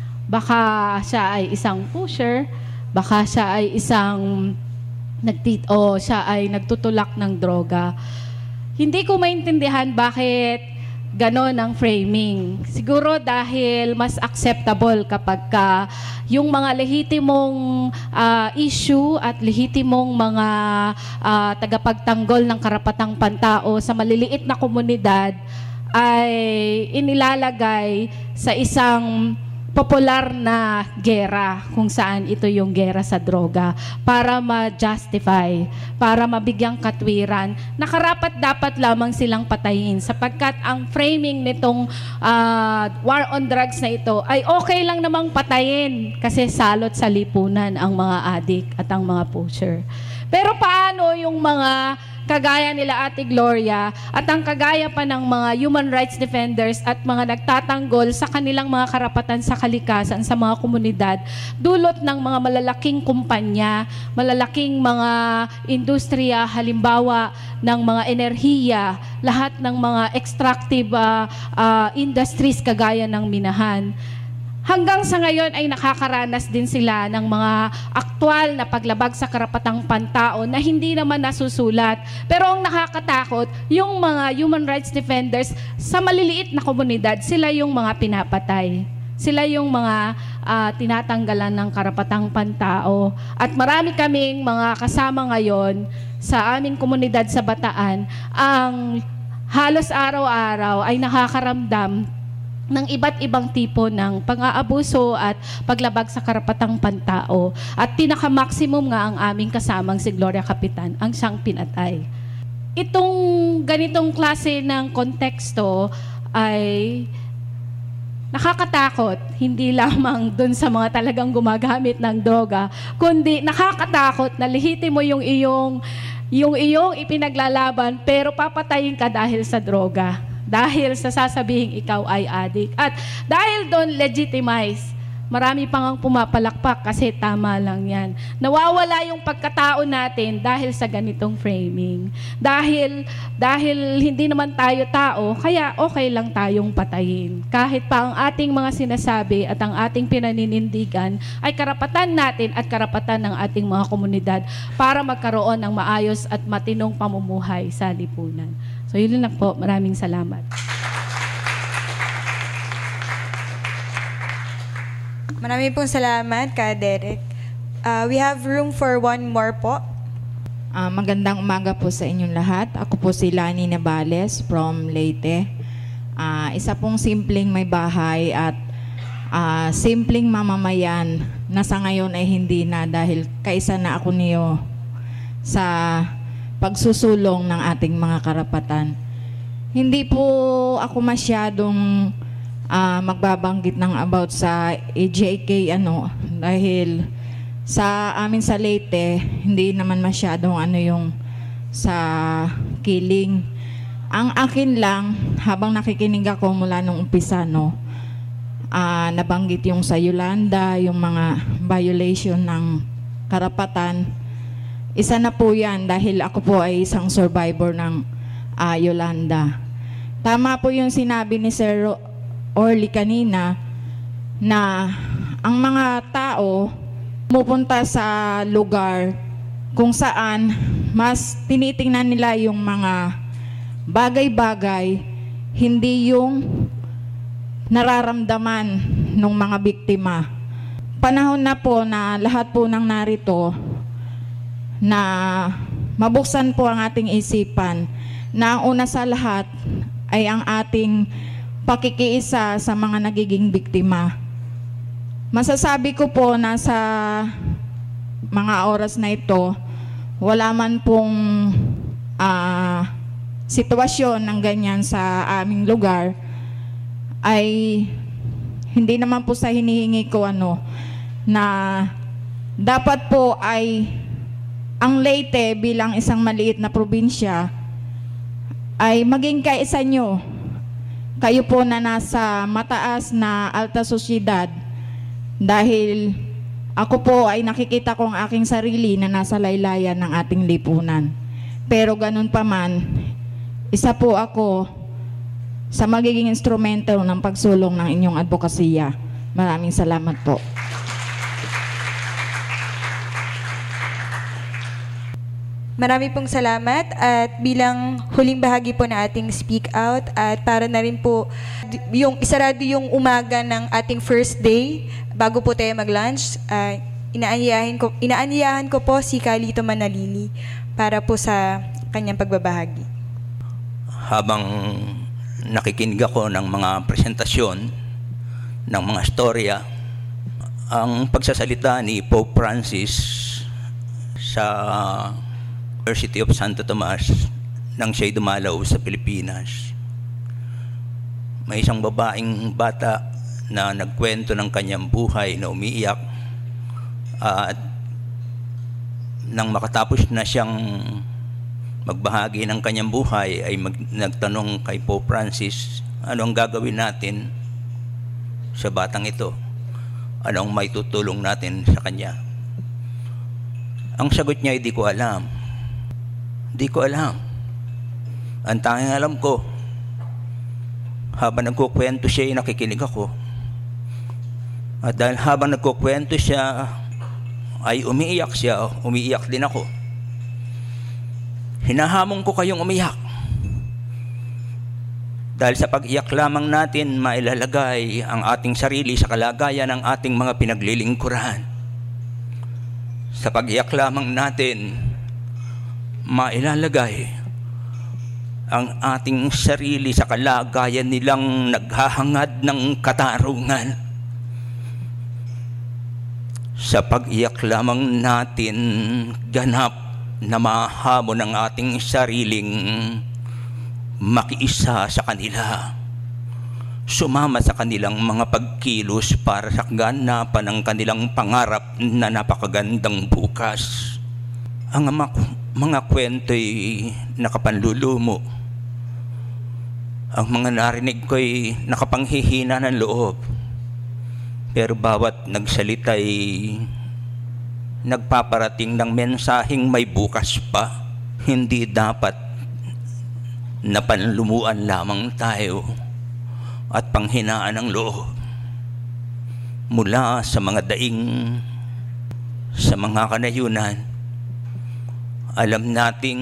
Baka siya ay isang pusher, baka siya ay isang nagtit o siya ay nagtutulak ng droga. Hindi ko maintindihan bakit ganon ang framing. Siguro dahil mas acceptable kapag ka yung mga lehitimong uh, issue at lehitimong mga uh, tagapagtanggol ng karapatang pantao sa maliliit na komunidad ay inilalagay sa isang popular na gera kung saan ito yung gera sa droga para ma-justify, para mabigyang katwiran na karapat dapat lamang silang patayin sapagkat ang framing nitong uh, war on drugs na ito ay okay lang namang patayin kasi salot sa lipunan ang mga addict at ang mga pusher. Pero paano yung mga kagaya nila Ate Gloria at ang kagaya pa ng mga human rights defenders at mga nagtatanggol sa kanilang mga karapatan sa kalikasan sa mga komunidad, dulot ng mga malalaking kumpanya, malalaking mga industriya, halimbawa ng mga enerhiya, lahat ng mga extractive uh, uh, industries kagaya ng minahan. Hanggang sa ngayon ay nakakaranas din sila ng mga aktwal na paglabag sa karapatang pantao na hindi naman nasusulat. Pero ang nakakatakot, yung mga human rights defenders sa maliliit na komunidad, sila yung mga pinapatay. Sila yung mga uh, tinatanggalan ng karapatang pantao. At marami kaming mga kasama ngayon sa aming komunidad sa Bataan ang halos araw-araw ay nakakaramdam ng iba't ibang tipo ng pang-aabuso at paglabag sa karapatang pantao. At pinaka-maximum nga ang aming kasamang si Gloria Capitan, ang siyang pinatay. Itong ganitong klase ng konteksto ay nakakatakot, hindi lamang dun sa mga talagang gumagamit ng droga, kundi nakakatakot na lehitimo yung iyong, yung iyong ipinaglalaban pero papatayin ka dahil sa droga. Dahil sa sasabihing ikaw ay addict. At dahil doon legitimize, marami pang ang pumapalakpak kasi tama lang yan. Nawawala yung pagkatao natin dahil sa ganitong framing. Dahil, dahil hindi naman tayo tao, kaya okay lang tayong patayin. Kahit pa ang ating mga sinasabi at ang ating pinaninindigan ay karapatan natin at karapatan ng ating mga komunidad para magkaroon ng maayos at matinong pamumuhay sa lipunan. So yun lang po. Maraming salamat. Maraming pong salamat, Ka Derek. Uh, we have room for one more po. Uh, magandang umaga po sa inyong lahat. Ako po si Lani Nabales from Leyte. Uh, isa pong simpleng may bahay at uh, simpleng mamamayan na sa ngayon ay hindi na dahil kaisa na ako niyo sa pagsusulong ng ating mga karapatan. Hindi po ako masyadong uh, magbabanggit ng about sa E J K ano dahil sa amin sa Leyte hindi naman masyadong ano yung sa killing. Ang akin lang habang nakikinig ako mula nung umpisa no uh, nabanggit yung sa Yolanda, yung mga violation ng karapatan. Isa na po yan dahil ako po ay isang survivor ng uh, Yolanda. Tama po yung sinabi ni Sir Orly kanina na ang mga tao pumupunta sa lugar kung saan mas tinitingnan nila yung mga bagay-bagay, hindi yung nararamdaman ng mga biktima. Panahon na po na lahat po ng narito na mabuksan po ang ating isipan na ang una sa lahat ay ang ating pakikiisa sa mga nagiging biktima. Masasabi ko po na sa mga oras na ito, wala man pong uh, sitwasyon ng ganyan sa aming lugar, ay hindi naman po sa hinihingi ko ano, na dapat po ay ang Leyte bilang isang maliit na probinsya ay maging kaisa nyo. Kayo po na nasa mataas na alta sosyedad, dahil ako po ay nakikita ko ang aking sarili na nasa laylayan ng ating lipunan. Pero ganun pa man, isa po ako sa magiging instrumento ng pagsulong ng inyong advokasya. Maraming salamat po. Marami pong salamat at bilang huling bahagi po na ating speak out at para na rin po yung isarado yung umaga ng ating first day bago po tayo mag-lunch, uh, inaanyayahan ko, inaanyayahan ko po si Carlito Manalili para po sa kanyang pagbabahagi. Habang nakikinig ako ng mga presentasyon, ng mga storya, ang pagsasalita ni Pope Francis sa University of Santo Tomas nang siya'y dumalaw sa Pilipinas. May isang babaeng bata na nagkwento ng kanyang buhay na umiiyak at nang makatapos na siyang magbahagi ng kanyang buhay ay mag, nagtanong kay Pope Francis, ano ang gagawin natin sa batang ito? Anong may tutulong natin sa kanya? Ang sagot niya ay di ko alam. Di ko alam. Ang tanging alam ko, habang nagkukwento siya ay nakikinig ako. At dahil habang nagkukwento siya ay umiiyak siya, umiiyak din ako. Hinahamon ko kayong umiyak. Dahil sa pag-iyak lamang natin mailalagay ang ating sarili sa kalagayan ng ating mga pinaglilingkuran. Sa pag-iyak lamang natin mailalagay ang ating sarili sa kalagayan nilang naghahangad ng katarungan. Sa pag-iyak lamang natin ganap na mahamon ang ating sariling makiisa sa kanila, sumama sa kanilang mga pagkilos para sa kaganapan ng kanilang pangarap na napakagandang bukas. Ang mga, mga kwento'y nakapanlulumo. Ang mga narinig ko'y nakapanghihina ng loob. Pero bawat nagsalita ay nagpaparating ng mensaheng may bukas pa. Hindi dapat na panlumuan lamang tayo at panghinaan ng loob mula sa mga daing, sa mga kanayunan. Alam nating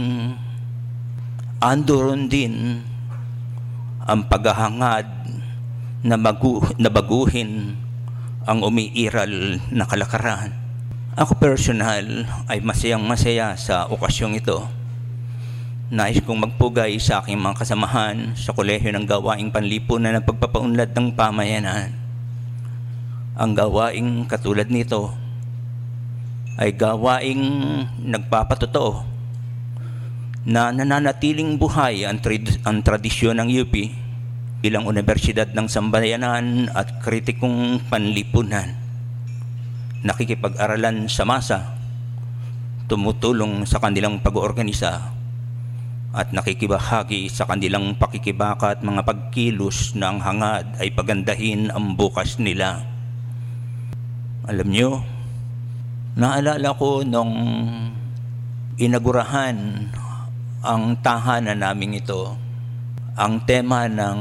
andoon din ang paghahangad na, magu, na baguhin ang umiiral na kalakaran. Ako personal ay masayang masaya sa okasyong ito. Nais kong magpugay sa aking mga kasamahan sa Kolehiyo ng Gawaing Panlipunan ng Pagpapaunlad ng Pamayanan. Ang gawaing katulad nito ay gawaing nagpapatotoo na nananatiling buhay ang, trad- ang tradisyon ng U P bilang Universidad ng Sambayanan at kritikong panlipunan. Nakikipag-aralan sa masa, tumutulong sa kanilang pag-oorganisa at nakikibahagi sa kanilang pakikibaka at mga pagkilos na ang hangad ay pagandahin ang bukas nila. Alam nyo, naalala ko nung inagurahan ang tahanan namin ito, ang tema ng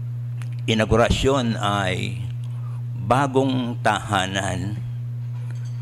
inaugurasyon ay bagong tahanan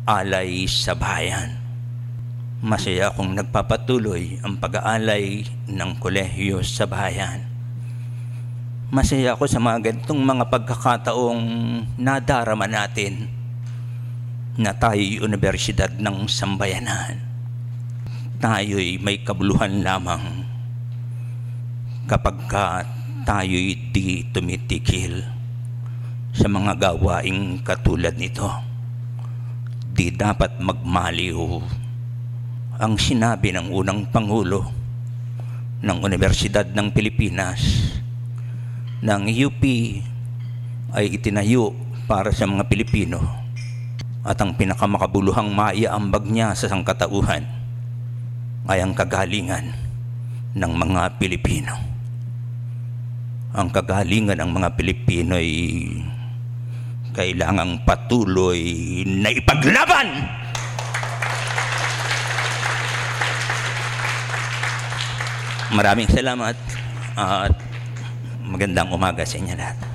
alay sa bayan. Masaya akong nagpapatuloy ang pag-aalay ng kolehiyo sa bayan. Masaya ako sa mga ganitong mga pagkakataong nadarama natin na tayo'y universidad ng sambayanan. Tayo'y may kabuluhan lamang kapag ka tayo'y di tumitikil sa mga gawaing katulad nito. Di dapat magmaliw ang sinabi ng unang Pangulo ng Universidad ng Pilipinas ng U P ay itinayo para sa mga Pilipino at ang pinakamakabuluhang maiaambag niya sa sangkatauhan ay ang kagalingan ng mga Pilipino. Ang kagalingan ng mga Pilipino ay kailangang patuloy na ipaglaban. Maraming salamat at magandang umaga sa inyo lahat.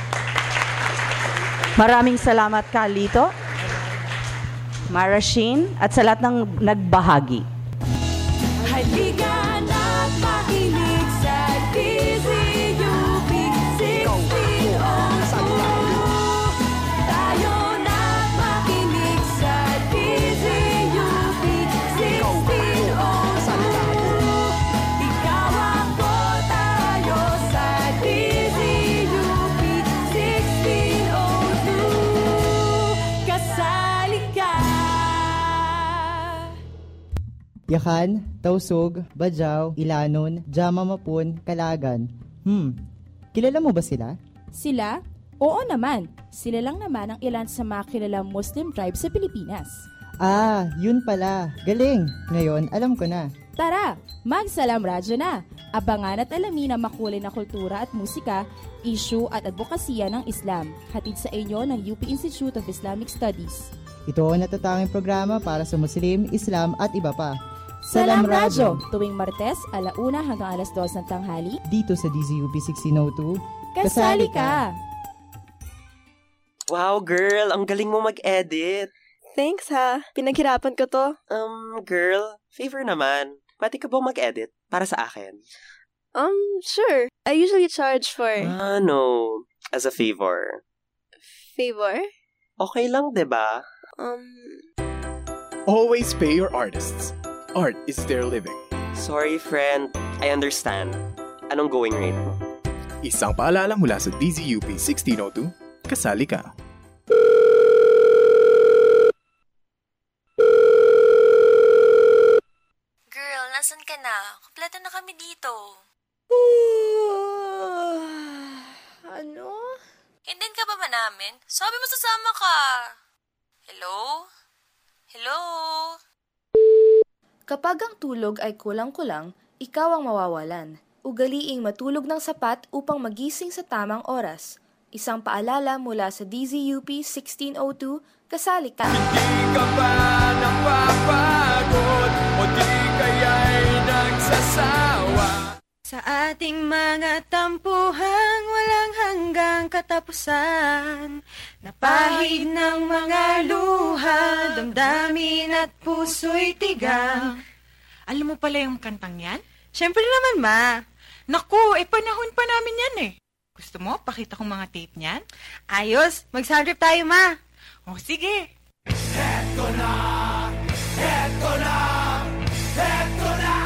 Maraming salamat, Carlito, Marashine, at sa lahat ng nagbahagi. Halika na't makinig sa D Z U P sixteen oh two. Tayo na't makinig sa D Z U P sixteen oh two. Ikaw ako, tayo sa D Z U P sixteen oh two. Kasali ka. Yakan, Tausug, Bajaw, Ilanon, Jamamapun, Kalagan. Hmm, kilala mo ba sila? Sila? Oo naman. Sila lang naman ang ilan sa mga kilalang Muslim tribe sa Pilipinas. Ah, yun pala. Galing. Ngayon, alam ko na. Tara, magsalam radyo na. Abangan at alamin ang makulay na kultura at musika, issue at advokasya ng Islam. Hatid sa inyo ng U P Institute of Islamic Studies. Ito ang natatanging programa para sa Muslim, Islam at iba pa. Salam Radyo, tuwing Martes, alauna hanggang alas dos ng tanghali. Dito sa D Z U P sixteen oh two. Kasali ka! Wow, girl! Ang galing mo mag-edit! Thanks ha, pinaghirapan ko to. Um, girl, favor naman. Pwede ka bang mag-edit para sa akin? Um, sure. I usually charge for... Ah, no. As a favor. Favor? Okay lang, diba? Um... Always pay your artists. Art is their living. Sorry, friend. I understand. Anong going rate mo? Isang paalala mula sa D Z U P sixteen oh two, kasali ka. Girl, nasan ka na? Kompleto na kami dito. Ano? Hindihan ka ba ba namin? Sabi mo sasama ka. Hello? Hello? Kapag ang tulog ay kulang-kulang, ikaw ang mawawalan. Ugaliing matulog ng sapat upang magising sa tamang oras. Isang paalala mula sa D Z U P sixteen oh two, kasali ka. Hindi ka ba napapagod o di kaya'y nagsasawa? Sa ating mga tampuhan, walang hanggang katapusan. Napahid ng mga luha, damdamin at puso'y tigang. Alam mo pala yung kantang yan? Siyempre naman, ma. Naku, eh panahon pa namin yan eh. Gusto mo, pakita kong mga tape niyan? Ayos, mag-soundtrip tayo, ma. O, sige. Eto na, eto na, eto na.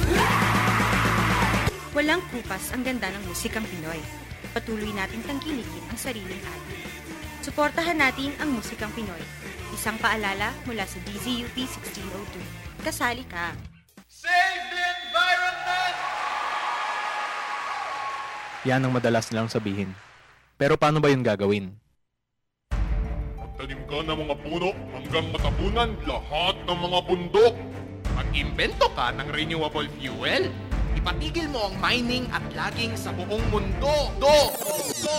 Walang kupas ang ganda ng musikang Pinoy. Patuloy nating tangkilikin ang sariling atin. Suportahan natin ang musikang Pinoy. Isang paalala mula sa D Z U P sixteen oh two. Kasali ka. Save the environment! Yan ang madalas nilang sabihin. Pero paano ba yun gagawin? Magtanim ka ng mga puno hanggang matabunan lahat ng mga bundok. Mag-imbento ka ng renewable fuel. Ipatigil mo ang mining at logging sa buong mundo. Do! Do!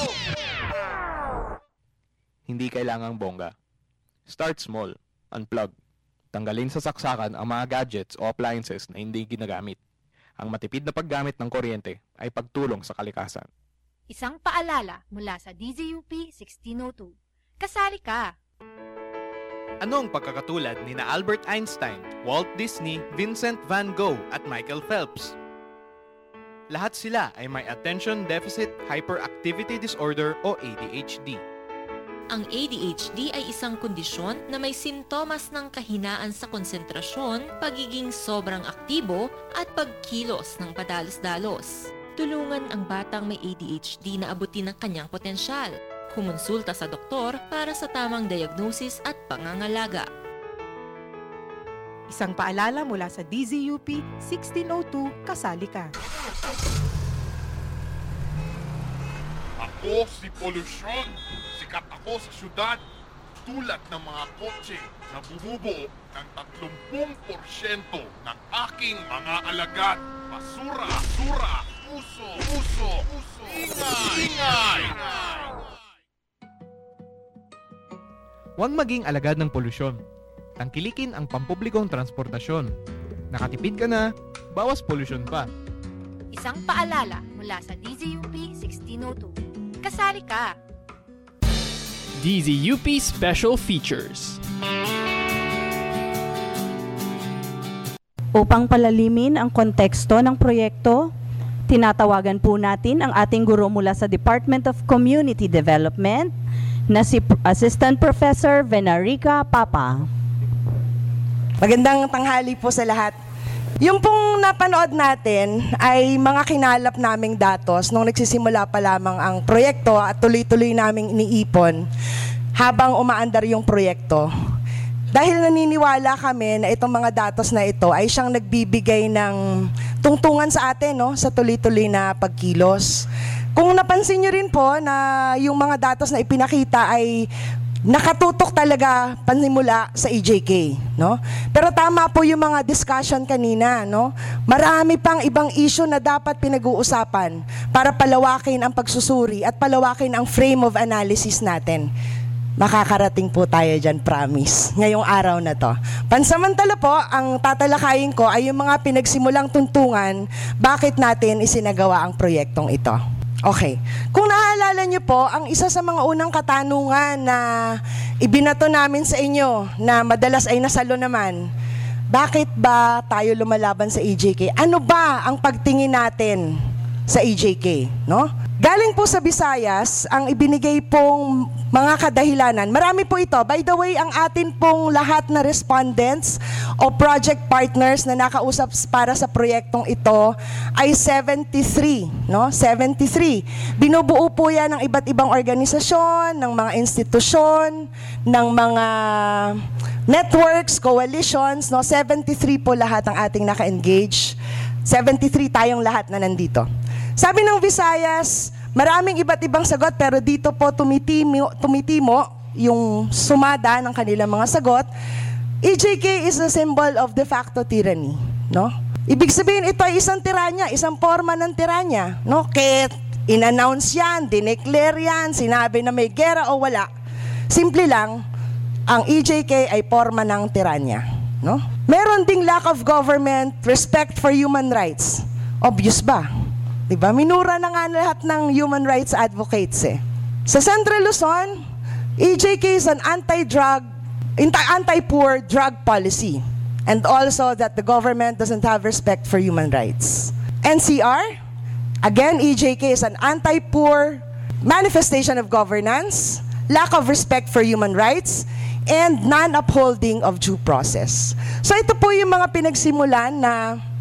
Hindi kailangang bongga. Start small. Unplug. Tanggalin sa saksakan ang mga gadgets o appliances na hindi ginagamit. Ang matipid na paggamit ng kuryente ay pagtulong sa kalikasan. Isang paalala mula sa D Z U P sixteen oh two. Kasali ka! Ano ang pagkakatulad ni na Albert Einstein, Walt Disney, Vincent van Gogh at Michael Phelps? Lahat sila ay may Attention Deficit Hyperactivity Disorder o A D H D. Ang A D H D ay isang kondisyon na may sintomas ng kahinaan sa konsentrasyon, pagiging sobrang aktibo at pagkilos ng padalos-dalos. Tulungan ang batang may A D H D na abutin ang kanyang potensyal. Kumonsulta sa doktor para sa tamang diagnosis at pangangalaga. Isang paalala mula sa D Z U P sixteen oh two, kasali ka. Ako si Polusyon. Sikat ako sa syudad. Tulad ng mga kotse na bumubuo ng thirty porsyento ng aking mga alagad. Basura, basura, uso, uso, uso. Ingay, ingay. Huwag maging alagad ng polusyon. Tangkilikin ang pampublikong transportasyon. Nakatipid ka na, bawas polusyon pa. Isang paalala mula sa D Z U P sixteen oh two. Kasali ka! D Z U P Special Features. Upang palalimin ang konteksto ng proyekto, tinatawagan po natin ang ating guro mula sa Department of Community Development na si Assistant Professor Venarica Papa. Magandang tanghali po sa lahat. Yung pong napanood natin ay mga kinalap naming datos nung nagsisimula pa lamang ang proyekto at tuloy-tuloy naming iniipon habang umaandar yung proyekto. Dahil naniniwala kami na itong mga datos na ito ay siyang nagbibigay ng tungtungan sa atin, no, sa tuloy-tuloy na pagkilos. Kung napansin nyo rin po na yung mga datos na ipinakita ay nakatutok talaga panimula sa E J K, no? Pero tama po yung mga discussion kanina, no? Marami pang ibang issue na dapat pinag-uusapan para palawakin ang pagsusuri at palawakin ang frame of analysis natin. Makakarating po tayo dyan, promise, ngayong araw na to. Pansamantala po, ang tatalakayin ko ay yung mga pinagsimulang tuntungan bakit natin isinagawa ang proyektong ito. Okay. Kung naaalala niyo po, ang isa sa mga unang katanungan na ibinato namin sa inyo na madalas ay nasalo naman, bakit ba tayo lumalaban sa E J K? Ano ba ang pagtingin natin sa E J K, no? Galing po sa Visayas, ang ibinigay pong mga kadahilanan. Marami po ito. By the way, ang atin pong lahat na respondents o project partners na nakausap para sa proyektong ito ay seventy-three, no? seventy-three. Binubuo po yan ng iba't ibang organisasyon, ng mga institusyon, ng mga networks, coalitions, no? seventy-three po lahat ang ating naka-engage. seventy-three tayong lahat na nandito. Sabi ng Visayas, maraming iba't ibang sagot pero dito po tumitimo, tumitimo yung sumada ng kanilang mga sagot. E J K is a symbol of de facto tyranny, no? Ibig sabihin ito ay isang tiranya, isang forma ng tiranya, no? Kaya in-announce yan, dineclare yan, sinabi na may gera o wala. Simple lang, ang E J K ay forma ng tiranya, no? Meron ding lack of government, respect for human rights. Obvious ba? Diba? Minura na nga lahat ng human rights advocates eh. Sa Central Luzon, E J K is an anti-drug, anti-poor drug policy. And also that the government doesn't have respect for human rights. N C R, again, E J K is an anti-poor manifestation of governance, lack of respect for human rights, and non-upholding of due process. So ito po yung mga pinagsimulan na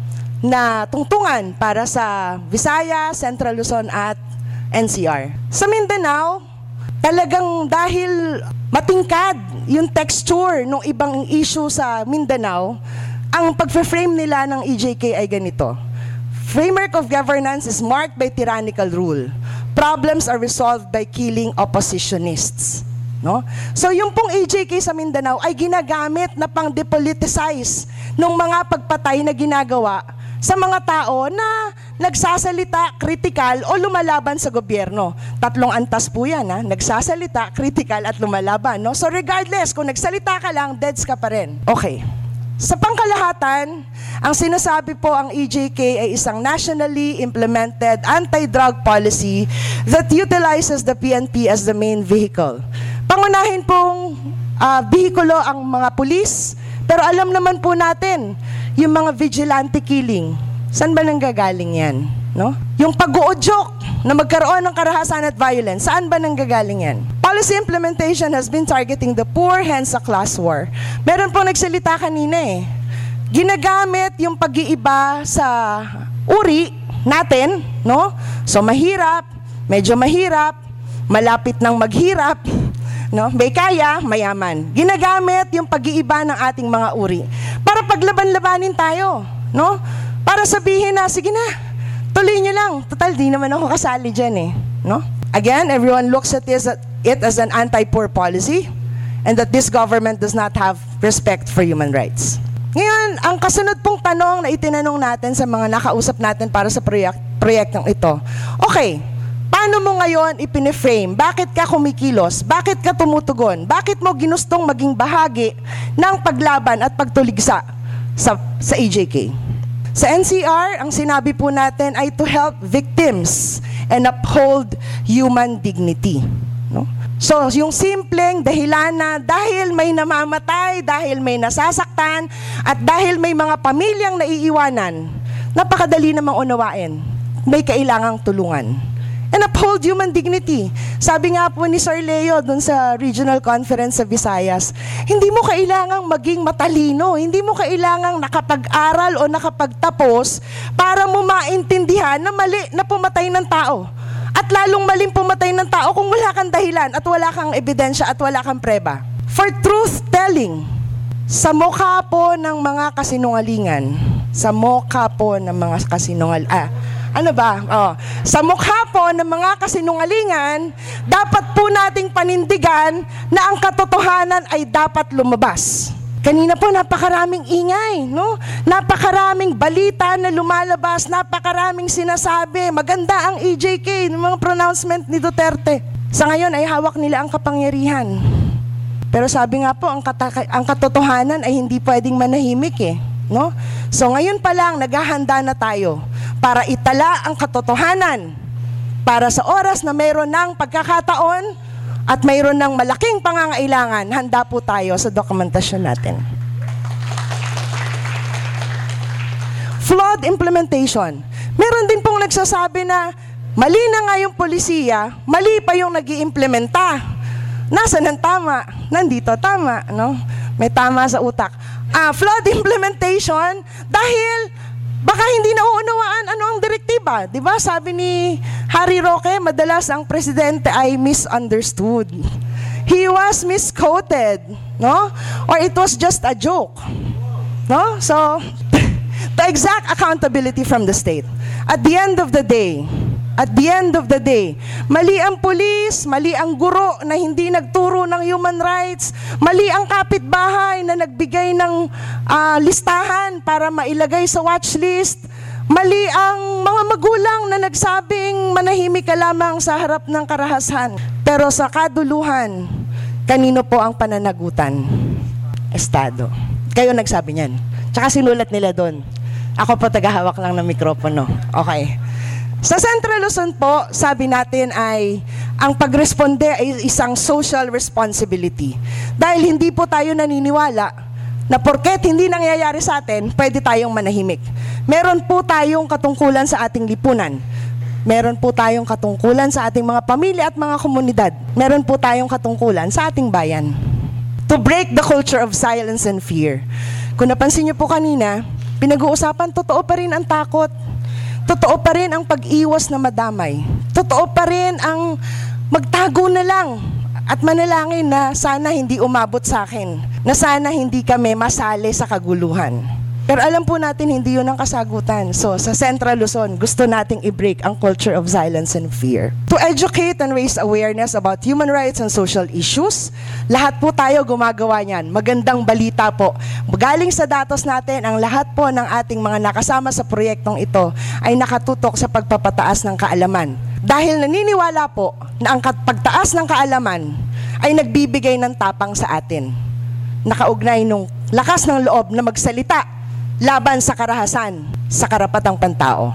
na tungtungan para sa Visayas, Central Luzon at N C R. Sa Mindanao, talagang dahil matingkad yung texture ng ibang issue sa Mindanao, ang pag-frame nila ng E J K ay ganito. Framework of governance is marked by tyrannical rule. Problems are resolved by killing oppositionists. No? So yung pong E J K sa Mindanao ay ginagamit na pang depoliticize ng mga pagpatay na ginagawa sa mga tao na nagsasalita, kritikal o lumalaban sa gobyerno. Tatlong antas po yan, ha? Nagsasalita, kritikal at lumalaban. No? So regardless, kung nagsalita ka lang, deads ka pa rin. Okay. Sa pangkalahatan, ang sinasabi po ang E J K ay isang nationally implemented anti-drug policy that utilizes the P N P as the main vehicle. Pangunahin pong uh, bihikulo ang mga pulis, pero alam naman po natin, yung mga vigilante killing, saan ba nanggagaling yan? No? Yung pag-uudyok na magkaroon ng karahasan at violence, saan ba nanggagaling yan? Policy implementation has been targeting the poor, hence a class war. Meron pong nagsalita kanina eh. Ginagamit yung pag-iiba sa uri natin, no? So mahirap, medyo mahirap, malapit ng maghirap, no? May kaya, mayaman. Ginagamit yung pag-iiba ng ating mga uri para paglaban-labanin tayo, no? Para sabihin na, sige na, tuloy nyo lang. Total, di naman ako kasali dyan eh. No? Again, everyone looks at this, it as an anti-poor policy and that this government does not have respect for human rights. Ngayon, ang kasunod pong tanong na itinanong natin sa mga nakausap natin para sa proyek proyektong ito, okay, paano mo ngayon ipiniframe? Bakit ka kumikilos? Bakit ka tumutugon? Bakit mo ginustong maging bahagi ng paglaban at pagtuligsa sa, sa E J K? Sa N C R, ang sinabi po natin ay to help victims and uphold human dignity. No? So, yung simpleng dahilan na dahil may namamatay, dahil may nasasaktan, at dahil may mga pamilyang naiiwanan, napakadali namang unawain. May kailangang tulungan. And uphold human dignity. Sabi nga po ni Sir Leo dun sa regional conference sa Visayas, hindi mo kailangang maging matalino, hindi mo kailangang nakapag-aral o nakapagtapos para mo maintindihan na mali na pumatay ng tao. At lalong maling pumatay ng tao kung wala kang dahilan at wala kang ebidensya at wala kang preba. For truth-telling, sa mukha po ng mga kasinungalingan, sa mukha po ng mga kasinungal... Ah, Ano ba? Oh. Sa mukha po ng mga kasinungalingan, dapat po nating panindigan na ang katotohanan ay dapat lumabas. Kanina po napakaraming ingay, no? Napakaraming balita na lumalabas, napakaraming sinasabi. Maganda ang E J K, ng mga pronouncement ni Duterte. Sa ngayon ay hawak nila ang kapangyarihan. Pero sabi nga po, ang, ang katotohanan ay hindi pwedeng manahimik eh. No? So ngayon pa lang, naghahanda na tayo para itala ang katotohanan para sa oras na mayroon ng pagkakataon at mayroon ng malaking pangangailangan, handa po tayo sa dokumentasyon natin. Flawed implementation. Meron din pong nagsasabi na mali na nga yung polisiya, mali pa yung nag-iimplementa. Nasaan ang tama? Nandito, tama. No? May tama sa utak. Ah, flawed implementation dahil baka hindi nauunawaan ano ang direktiba. Di ba? Sabi ni Harry Roque, madalas ang presidente ay misunderstood. He was misquoted, no? Or it was just a joke. No? So, the exact accountability from the state. At the end of the day, At the end of the day, mali ang pulis, mali ang guro na hindi nagturo ng human rights, mali ang kapitbahay na nagbigay ng uh, listahan para mailagay sa watch list, mali ang mga magulang na nagsabing manahimik ka lamang sa harap ng karahasan. Pero sa kaduluhan, kanino po ang pananagutan? Estado. Kayo nagsabi niyan. Tsaka sinulat nila doon. Ako po tagahawak lang ng mikropono. Okay. Sa Central Luzon po, sabi natin ay ang pagresponde ay isang social responsibility. Dahil hindi po tayo naniniwala na porket hindi nangyayari sa atin, pwede tayong manahimik. Meron po tayong katungkulan sa ating lipunan. Meron po tayong katungkulan sa ating mga pamilya at mga komunidad. Meron po tayong katungkulan sa ating bayan. To break the culture of silence and fear. Kung napansin niyo po kanina, pinag-uusapan, totoo pa rin ang takot. Totoo pa rin ang pag-iwas na madamay. Totoo pa rin ang magtago na lang at manalangin na sana hindi umabot sa akin, na sana hindi kami masali sa kaguluhan. Pero alam po natin hindi yun ang kasagutan. So sa Central Luzon, gusto nating i-break ang culture of silence and fear. To educate and raise awareness about human rights and social issues, lahat po tayo gumagawa niyan. Magandang balita po. Galing sa datos natin, ang lahat po ng ating mga nakasama sa proyektong ito ay nakatutok sa pagpapataas ng kaalaman. Dahil naniniwala po na ang pagtaas ng kaalaman ay nagbibigay ng tapang sa atin. Nakaugnay nung lakas ng loob na magsalita laban sa karahasan, sa karapatang pantao.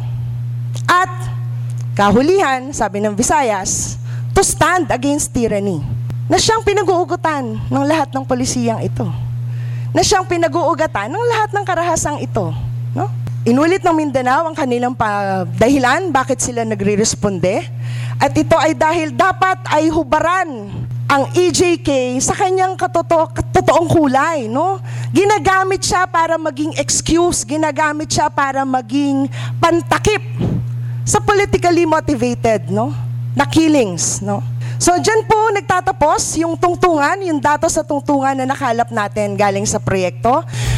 At kahulihan, sabi ng Visayas, to stand against tyranny. na siyang pinag-uugutan ng lahat ng polisiyang ito. Na siyang pinag-uugatan ng lahat ng karahasang ito. No? Inulit ng Mindanao ang kanilang pa- dahilan bakit sila nagre-responde. At ito ay dahil dapat ay hubaran ang E J K sa kanyang katoto- katotoong kulay. No? Ginagamit siya para maging excuse, ginagamit siya para maging pantakip sa politically motivated no? na killings. No? So dyan po nagtatapos yung tungtungan, yung datos sa tungtungan na nakalap natin galing sa proyekto.